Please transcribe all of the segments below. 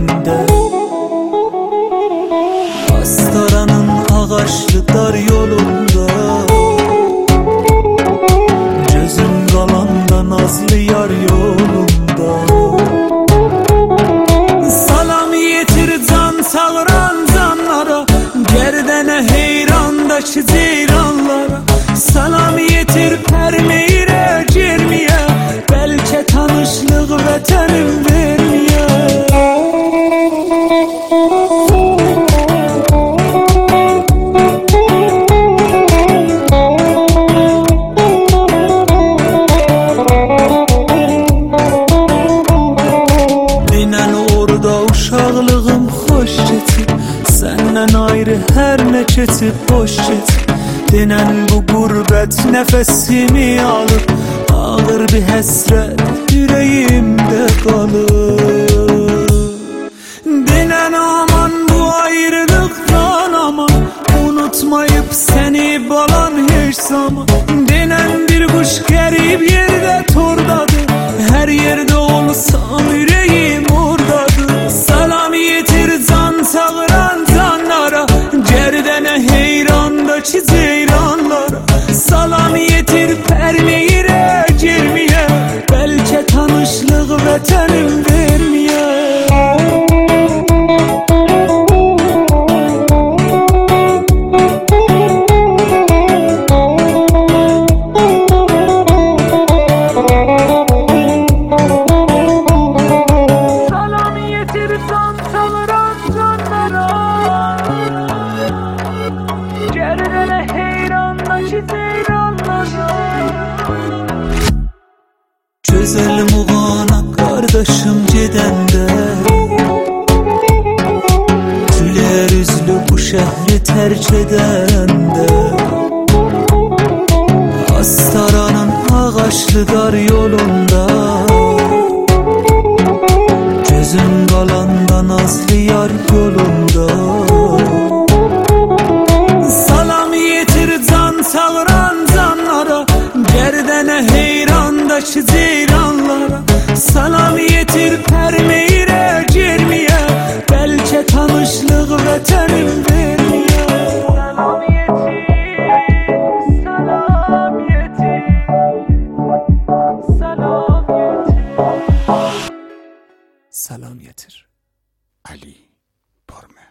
yüreğimde. Astaranın ağaçlı dar yolunda, gözüm qalanda nazlı yar yolunda. Salam yetir can çağıran canlara, gerdene heyrandaki ceyranlara. Salam yetir pərmeyirə girmiyə, bəlkə tanışlıq vətənim vermiyə. Dinən orada uşaqlığım xoş keçib, səndən ayrı hər nə keçib boş keçib. Dinən bu qurbət nəfəsimi alır, ağır bir həsrət yüreğimdə qalır. Dinən aman bu ayrılıqdan aman, unutmayıb səni balan heç zaman. Dinən bir quş qərib yerdə tordadır, hər yerdə olsam yüreğim ordadır. Salam yetir can çağıran canlara, gərdənə heyrandaki ceyranlara. Salam yetir pərmeyirə girmiyə, bəlkə tanışlıq vətənim vermiyə. Salam yetir can çağıran canlara, gərdənə heyrandaki ceyranlara. Gözəl muğana qardaşım gedəndə, gülər üzlü bu şəhri tərk edəndə. Astaranın ağaçlı dar yolunda, gözüm qalanda nazlı yar yolunda. Salam yetir can çağıran canlara, gərdənə heyrandaki ceyranlara. Salam yetir pərmeyirə girmiyə, bəlkə tanışlıq vətənim vermiyə. Salam yetir, salam yetir, salam yetir. Salam yetir. Ali Pormer.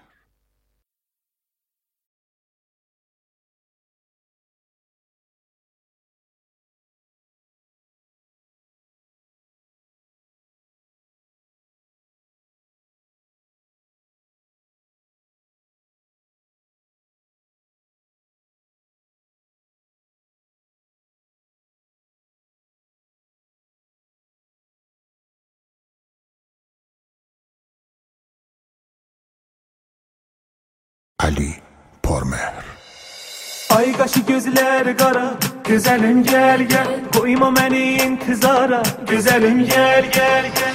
Ali Pormer. Ay qaşı gözlər qara, gözəlim gəl gəl, qoyma məni intizara, gözəlim gəl gəl gəl.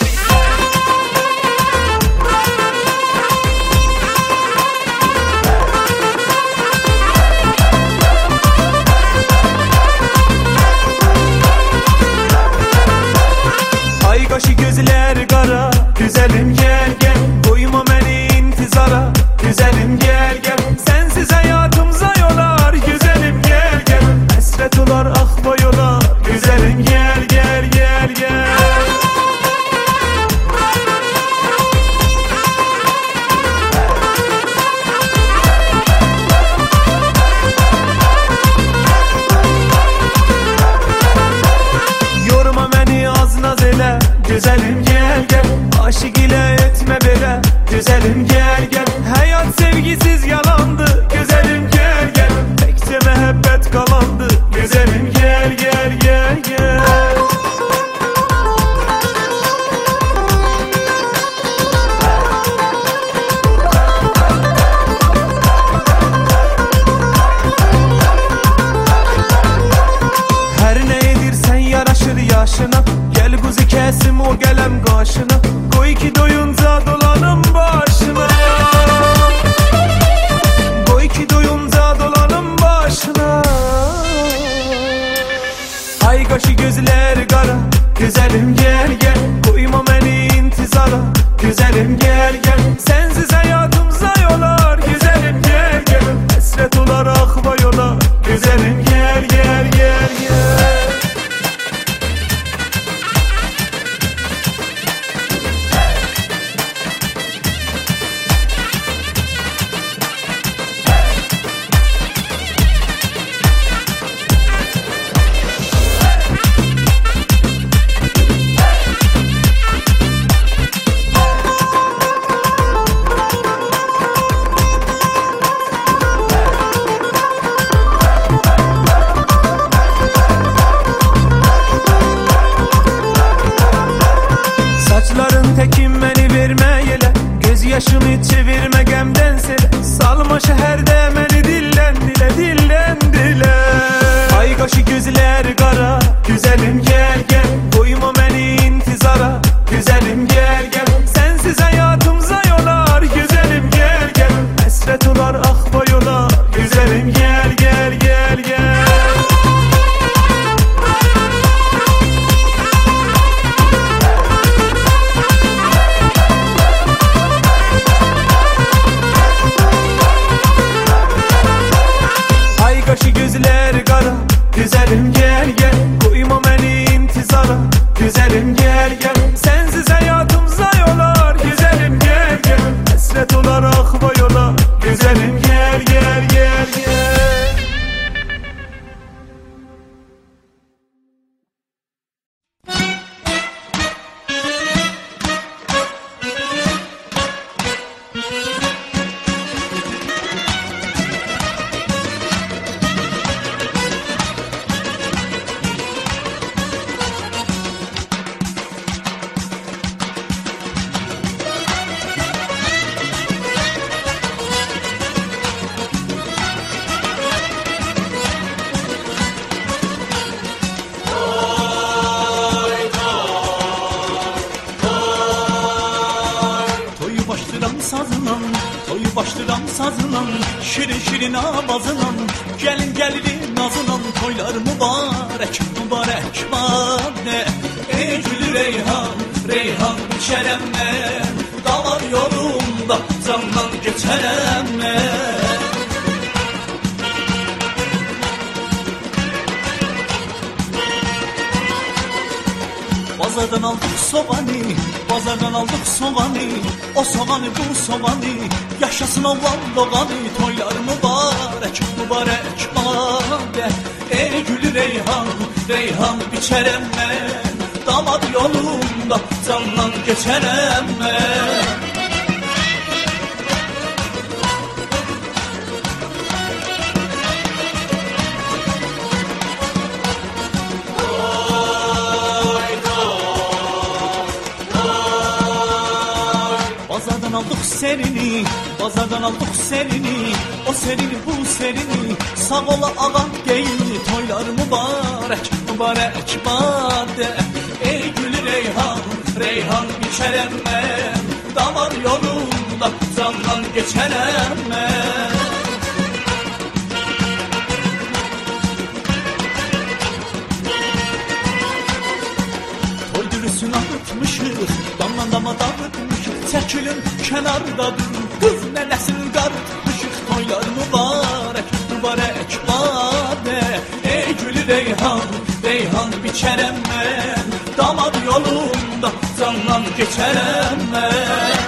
Ay qaşı gözlər qara, gözəlim gəl gəl, qoyma məni intizara, güzelim gel gel. Sensiz hayatım zayolar, güzelim gel gel. Hasret olar ah boyolar, güzelim gel gel gel gel. Yorma beni az naz ele, güzelim gel gel. Aşık ile etme bele, güzelim gel gel. Hayat sevgisiz yalandı, güzelim gel gel. Tekçe mehabbet kalandı, güzelim gel gel gel gel. Her ne edirsen yaraşır yaşına, gel kuzu kesim o gelem karşına. Koy ki doyunca dolanım başına, koy ki doyunca dolanım başına. Ay qaşı gözler qara, güzelim gel gel, koyma beni intizara, güzelim gel başını çevirme gemden sele, salma şehirde məni dillen dile dillen dile. Ay qaşı gözler qara, güzelim gel gel, koyma məni intizara, güzelim gel gel. Sensiz hayatımıza yolar, güzelim gel gel. Hasret olar ah boyular, güzelim gel gel gel gel. Ay qaşı gözler qara, güzelim gel gel, koyma məni intizara, güzelim gel gel. Sensiz hayatımıza yolar, güzelim gel gel. Hasret olar ah boyular, güzelim gel gel gel gel. Toyu başlıram sazınan, şirin şirin avazınan, gelin gelirin nazınan, toylar mübarek mübarek bade. Ey gülü reyhan, reyhan içerem ben, dalar yolumda candan geçerem ben. Bazardan aldık soğanı, bazardan aldık soğanı, o soğanı bu soğanı, yaşasın oğlan doğanı, toylar mübarek mübarek bade. Ey gülü reyhan, reyhan biçerem ben, damad yolunda candan geçerem ben. Bazardan aldık serini, bazardan aldık serini, o serini bu serini, sağ ola ağa geyini, toylar mübarek mübarek bade. Ey gülü reyhan, reyhan içerem ben, damar yolunda candan geçerem ben. Toy dürüsünü arıtmışıq, damdan dama dağıtmışıq, çəkilin kənarda durun, qız nənəsini qarıtmışıq, toylar mübarək mübarək bade. Ey gülü reyhan, reyhan biçərəm mən, damad yolunda candan geçərəm mən.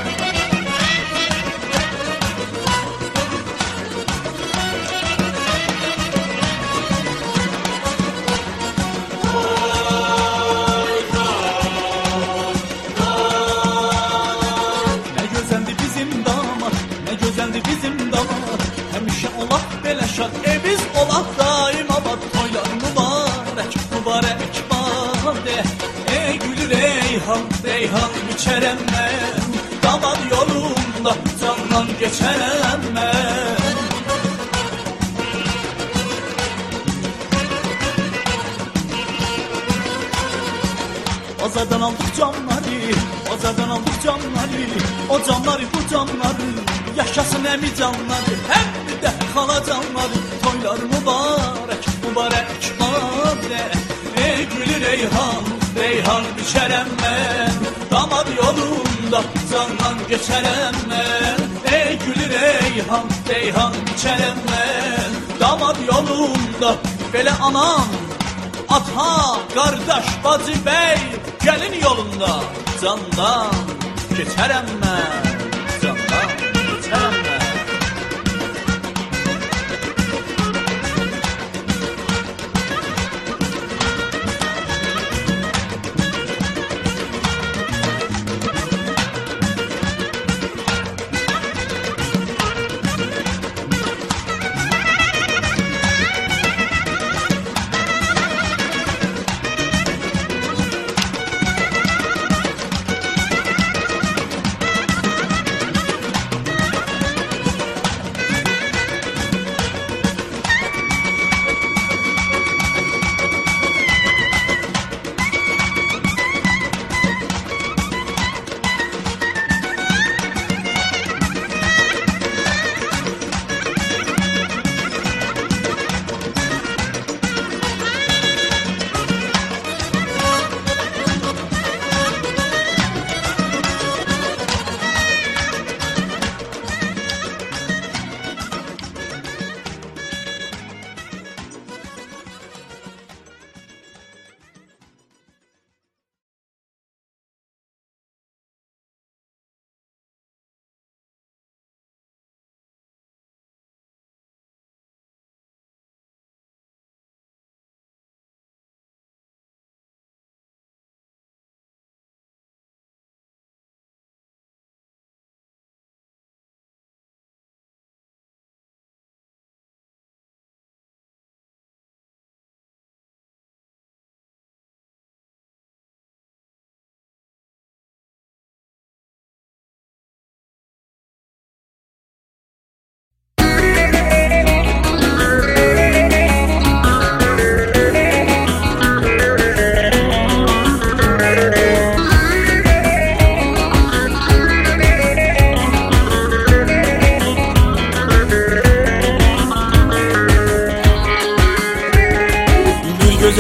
Bizim damat həmişə olaq belə şad, biz olaq daim abad, toylar mübarək mübarək bade. Ey gülü reyhan, reyhan biçərəm mən, damad yolunda candan geçərəm mən. Bazardan aldık canları, bazardan aldık canları, o canları bu canları, yaşasın əmi canları, həm də xala canları, toylar mübarək mübarək bade. Ey gülü reyhan, reyhan biçərəm mən, damad yolunda candan geçərəm mən. Ey gülü reyhan, reyhan biçərəm mən, damad yolunda. Belə anam, ata, qardaş, bacı, bəy, gəlin yolunda candan geçərəm mən, candan geçərəm mən.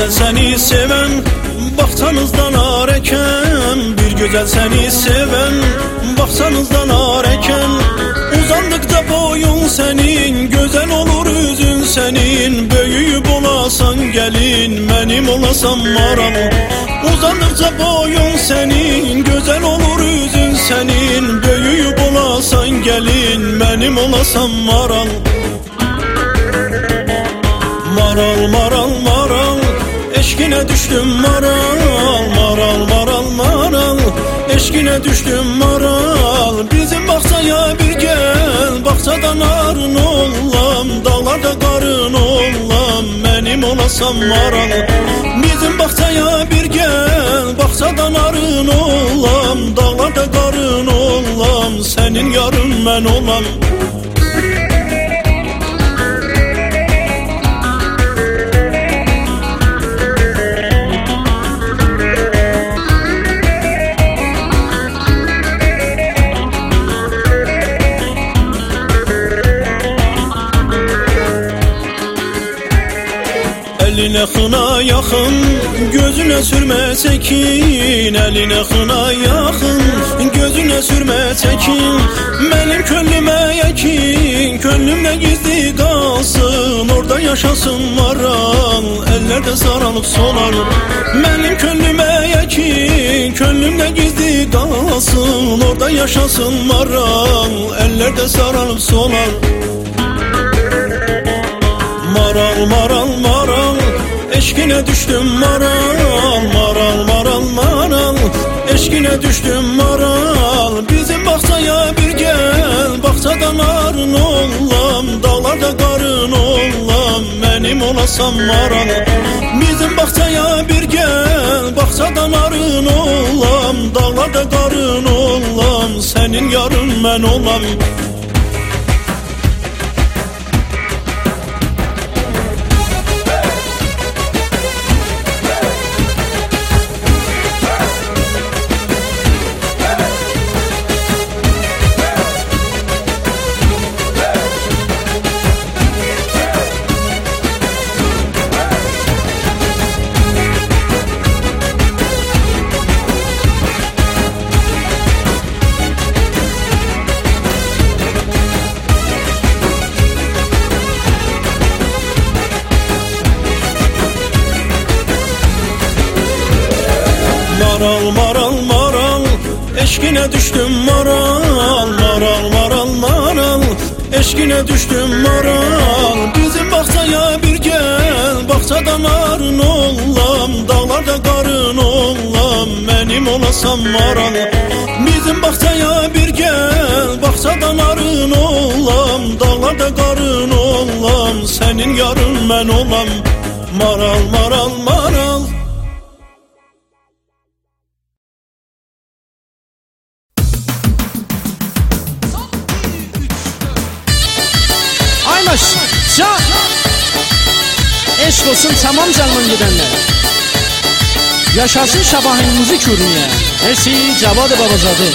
gözəl səni sevən baxçanızdan arəkən, bir gözəl səni sevən baxçanızdan arəkən. Uzandıqca boyun sənin, gözəl olur üzün sənin, böyüyüb olasan gəlin, mənim olasan maral. Uzandıqca boyun sənin, gözəl olur üzün sənin, böyüyüb olasan gəlin, mənim olasan maral. Maral, maral, maral, eşkine düştüm maral. Maral, maral, maral, eşkine düştüm maral. Bizim bağçaya bir gel, bağçadan arın olam, dağlarda qarın olam, mənim olasan maral. Bizim bağçaya bir gel, bağçadan arın olam, dağlarda qarın olam, sənin yarın mən olam. Eline xına yaxın, gözüne sürmə çəkin. Eline xına yaxın, gözüne sürmə çəkin. Mənim könlümə yəkin, könlümdə gizli qalsın, orada yaşasın maral, əllərdə saralıb solar. Mənim könlümə yəkin, könlümdə gizli qalsın, orada yaşasın maral, əllərdə saralıb solar. Maral, maral, maral, eşkine düştüm maral. Maral, maral, maral, eşkine düştüm maral. Bizim bağçaya bir gel, bağçadan arın olam, dağlarda qarın olam, mənim olasan maral. Bizim bağçaya bir gel, bağçadan arın olam, dağlarda qarın olam, sənin yarın mən olam. Maral, maral, maral, eşkine düştüm maral. Maral, maral, maral, eşkine düştüm maral. Bizim bağçaya bir gel, bağçadan arın olam, dağlarda qarın olam, mənim olasan maral. Bizim bağçaya bir gel, bağçadan arın olam, dağlarda qarın olam, sənin yarın mən olam. Maral, maral, maral. Can, eşk olsun tamam canımın gidenler. Yaşasın Şabahin müzik ürünü. Mersi Cavad-ı Babazadı.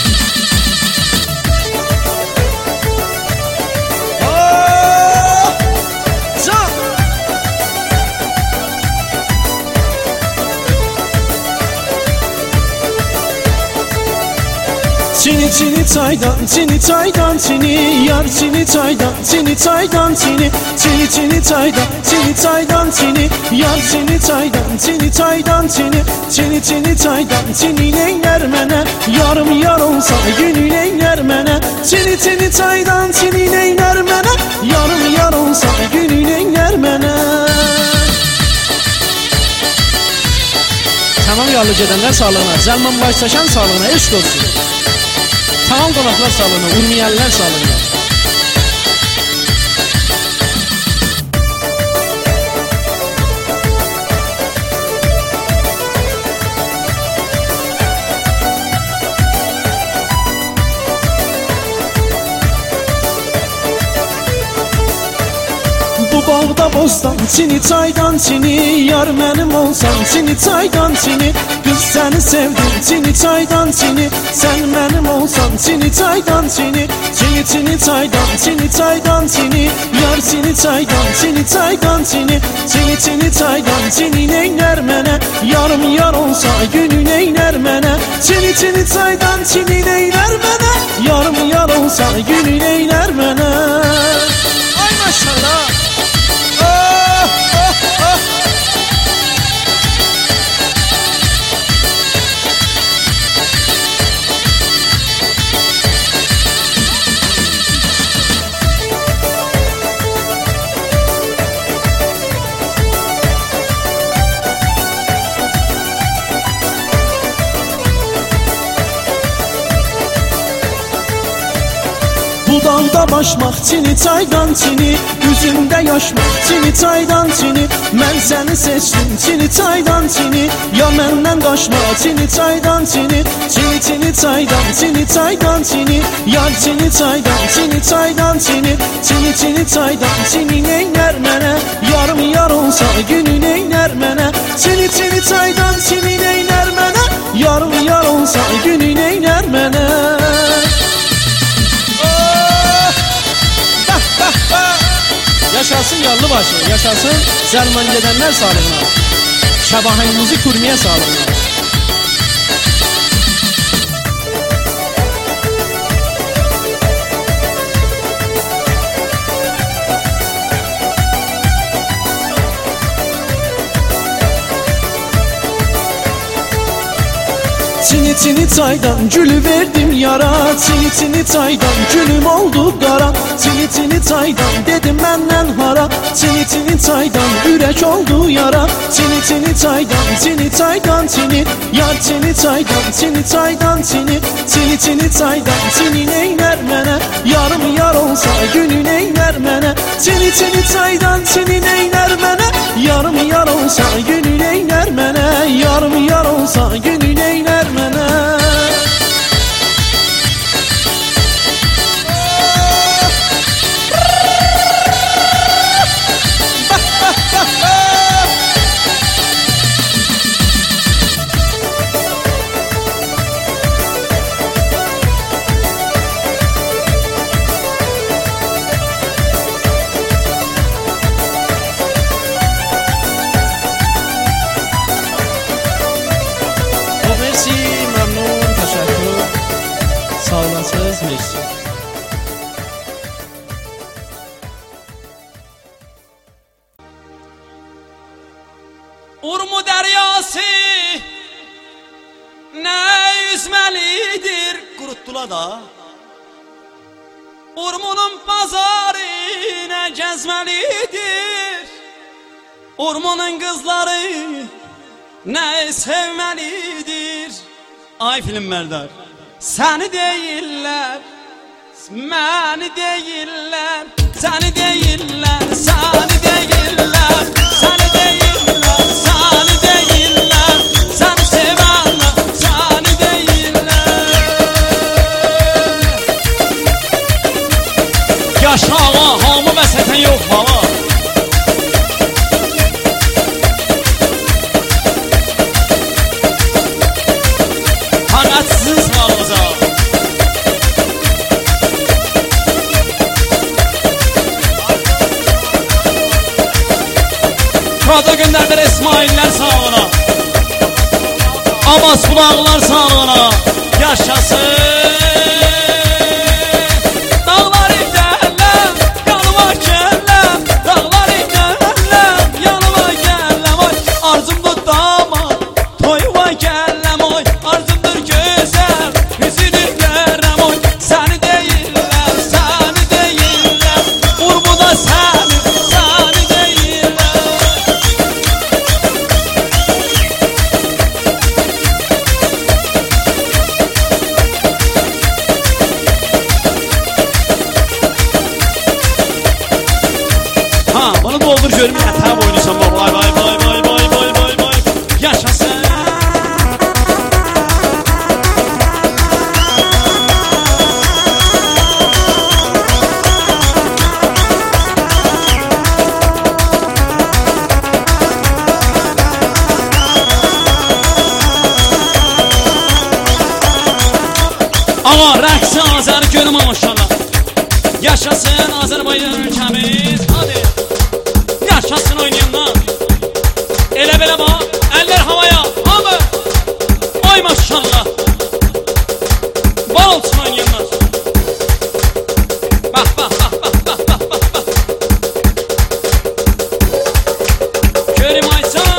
Can. Çini çini çaydan, çini çaydan, çini yar çini çaydan, çini çaydan, çini çini çini çaydan, çini çaydan, çini yar çini çaydan, çini çaydan, çini çini çini çaydan, çini neyler mənə, yarım yar olsa günü neyler mənə, çini çini çaydan, çini neyler mənə, yarım yar olsa günü neyler mənə. Tamam yollu gedənlər sağlığına, Zəlman Baysaşan sağlığına, eşq olsun. Tamam qonaqlar sağlığına, urmiyəllər sağlığına. bağda bostan çini çaydan çini yar mənim olsan çini çaydan çini kız səni sevdim çini çaydan çini sen mənim olsan çini çaydan çini çini çini çaydan çini yar çini çaydan çini çini çini çaydan çini neyler mənə yarım yar olsa günü neyler mənə çini çini çaydan çini neyler mənə yarım yar olsa günü neyler mənə. Ay maşallah. Dudağda başmaq çini çaydan çini üzümdə yaşmaq çini çaydan çini mən səni seçdim çini çaydan çini ya məndən qaçma çini çaydan çini çini çini çaydan çini yar çini çaydan çini çini çaydan çini neylər mənə yarım yar olsa günü neylər mənə çini çini çaydan çini neylər mənə yarım yar olsa günü neylər mənə. Yaşasın Yallıbaşı, yaşasın Zəlman gedənlər sağlığına, Şəbahənimizi kurmiyə sağlığına. Çini çini çaydan gülü verdim yara çini çini çaydan gülüm oldu qara çini çini çaydan dedim məndən hara çini çini çaydan ürək oldu yara çini çini çaydan çini yar çini çaydan çini çini çaydan çini neylər mənə yarım yar olsa günü neylər mənə çini çini çaydan çini neylər mənə yarım yar olsa günü neylər mənə yarım yar olsa günü neylər mənə. Sağ olasınız, merci. Urmu deryası ne yüzmelidir kuruttular da Urmunun pazarı ne gezmelidir Urmunun kızları ne sevmelidir. Ay film Merdar səni deyirlər, məni deyirlər, səni deyirlər, səni deyirlər, səni deyirlər, səni deyirlər, səni sevənlər, səni deyirlər. Yaşa ağa, hamı vəsətən yox baba. Sizin sağlığınıza. Kada gönderdiler İsmail'ler sağlığına. Abbas kulağlar sağlığına. Yaşasın. Dağlar giderler, yanıma gelirler. Dağlar giderler, yanıma gelirler. Arzumdur damat, toyuma gelirler. Arzumdur güzel, üzülürler. Səni deyirlər, səni deyirlər. Urmuda səni, səni deyirlər. Ha, bunu doldur görüm yatağa boynusan. Vay vay vay vay vay vay vay vay. Yaşasın. Yaşasın Azerbaycan ülkemiz. Hadi. Yaşasın oynayanlar. Ele bele bak. Eller havaya. Hamı. Ay maşallah. Bal olsun oynayanlar. Bak bak bak bak bak bak bak bak. Kerim Aysan.